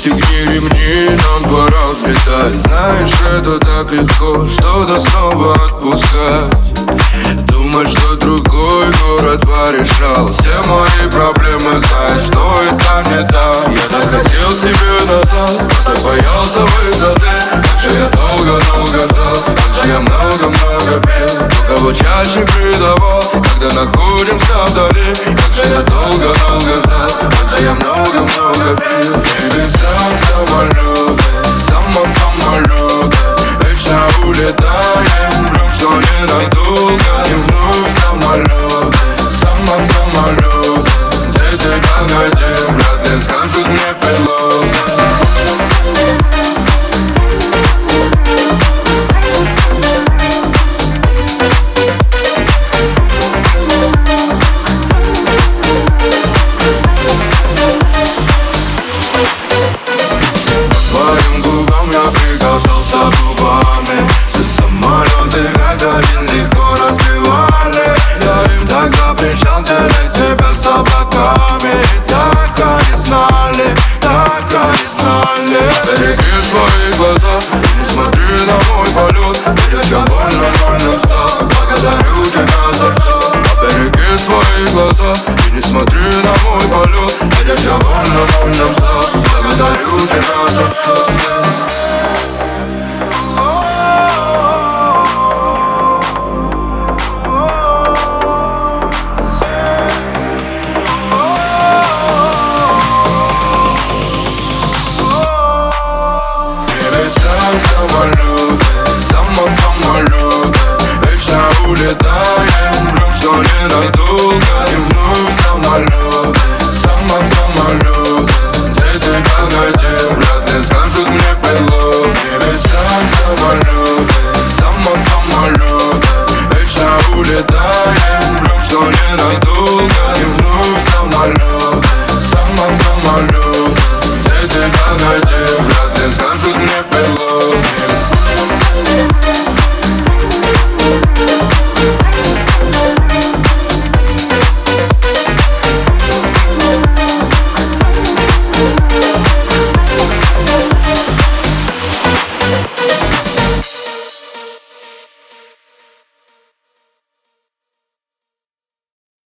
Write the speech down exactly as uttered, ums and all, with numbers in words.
Пристегни ремни, нам пора взлетать. Знаешь, это так легко, что-то снова отпускать. Думаешь, что другой город порешал все мои проблемы, знаешь, что это не так. Я так хотел тебе назад, но так боялся высоты. Как же я долго-долго ждал, как же я много-много пил, но кого чаще предавал, когда находимся вдали. Как же я долго-долго ждал, как же я много-много пил. Небеса самолеты, само-самолеты, вечно улетаем, врем, что ненадолго. И вновь самолеты, само-самолеты, где тебя найти, вряд ли скажут мне пилоты. Губами все самолеты как один легко разбивали. Я им так запрещал делить себя с облаками. И так они знали, так они знали. Береги свои глаза и не смотри на мой полет. Ведь я еще больно-больно встал, благодарю тебя за все. Береги свои глаза и не смотри на мой полет. Ведь я еще больно-больно встал.